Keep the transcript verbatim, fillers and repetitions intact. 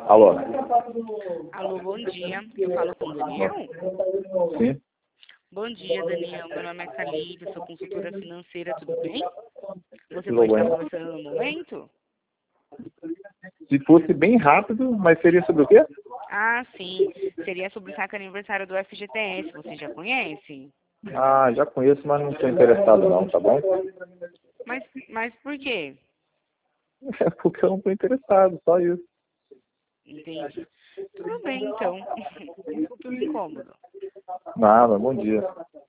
Alô? Alô, bom dia. Eu falo com o Daniel? Sim. Bom dia, Daniel. Meu nome é Calívia, sou consultora financeira, tudo bem? Você Tudo pode estar bem. conversando no momento? Se fosse bem rápido, mas seria sobre o quê? Ah, sim. Seria sobre o saque aniversário do F G T S. Você já conhece? Ah, já conheço, mas não estou interessado não, tá bom? Mas, mas por quê? É porque eu não estou interessado, só isso. Entendi. Tudo bem, então. Desculpe o incômodo. Nada, bom dia.